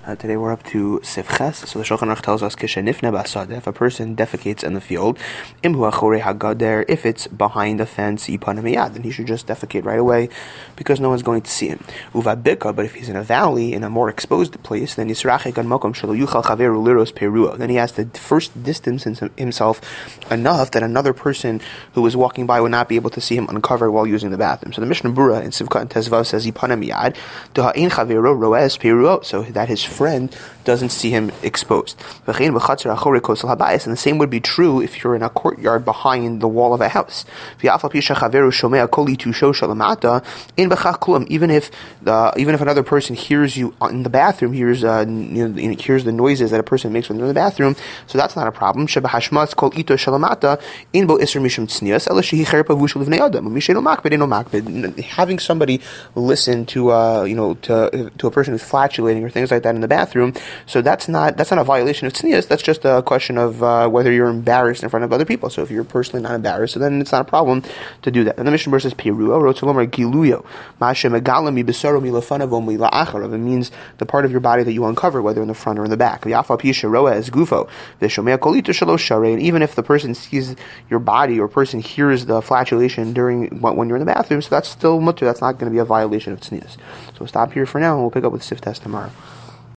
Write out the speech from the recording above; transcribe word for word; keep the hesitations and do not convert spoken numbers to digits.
Uh, today we're up to Sifches. So the Shulchan Aruch tells us, Kishenifne b'asadeh, if a person defecates in the field, imhu achorei hagader, if it's behind the fence, yipaneh miyad, then he should just defecate right away, because no one's going to see him. Uvabika, but if he's in a valley, in a more exposed place, then yisrachik an mokom shelo yuchal chaveru liros peruah. Then he has to first distance himself enough that another person who is walking by would not be able to see him uncovered while using the bathroom. So the Mishnah Berurah in Sivkat and Tezvav says, yipaneh miyad, d'ha'ein chaveru roes peruah, so that his friend doesn't see him exposed. And the same would be true if you're in a courtyard behind the wall of a house. Even if the, even if another person hears you in the bathroom, hears uh, you know, hears the noises that a person makes when they're in the bathroom, so that's not a problem. Having somebody listen to uh, you know to to a person who's flatulating or things like that in the bathroom, so that's not that's not a violation of tznius. That's just a question of uh, whether you're embarrassed in front of other people. So if you're personally not embarrassed, so then it's not a problem to do that. And the Mishnah Berurah says Pirua Rotzalomar Giluyo Mashe Megalami Besaro Milafanavom Mila'acharav. It means the part of your body that you uncover, whether in the front or in the back. Yafa Pisha Roa as Gufo Vishomea Kolito Shalosh Share. And even if the person sees your body or person hears the flatulation during when you're in the bathroom, so that's still mutter. That's not going to be a violation of tznius. So we'll stop here for now, and we'll pick up with Siftes tomorrow.